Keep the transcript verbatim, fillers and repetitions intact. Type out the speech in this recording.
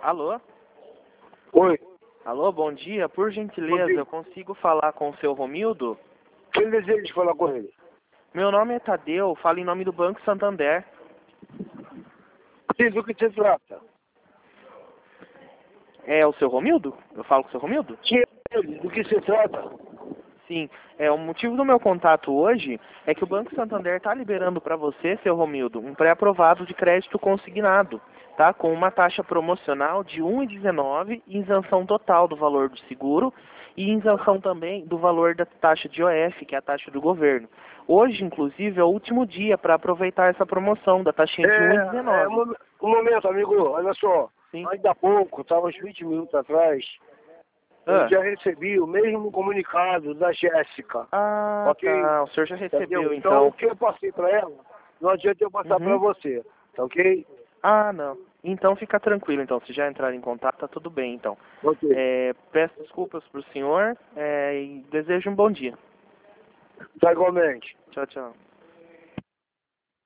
Alô? Oi. Alô, bom dia. Por gentileza, Bom dia. eu consigo falar com o seu Romildo? Quem deseja falar com ele? Meu nome é Tadeu, falo em nome do Banco Santander. Diz do que se trata. É o seu Romildo? Eu falo com o seu Romildo? Que é ele? Do que se trata? Sim. É, o motivo do meu contato hoje é que o Banco Santander está liberando para você, seu Romildo, um pré-aprovado de crédito consignado, tá? Com uma taxa promocional de um vírgula dezenove e isenção total do valor do seguro e isenção também do valor da taxa de O F, que é a taxa do governo. Hoje, inclusive, é o último dia para aproveitar essa promoção da taxinha de um vírgula É, é dezenove. um, um momento, amigo. Olha só. Sim. Ainda há pouco, estava uns vinte minutos atrás, eu Ah, já recebi o mesmo comunicado da Jéssica. ah Ok? tá. O senhor já recebeu, Entendeu? Então, então. o que eu passei para ela, não adianta eu passar Uhum. para você. Tá ok? Ah, não. Então fica tranquilo, então. Se já entrar em contato, tá tudo bem, então. Ok. É, peço desculpas pro senhor é, e desejo um bom dia. Tá igualmente. Tchau, tchau.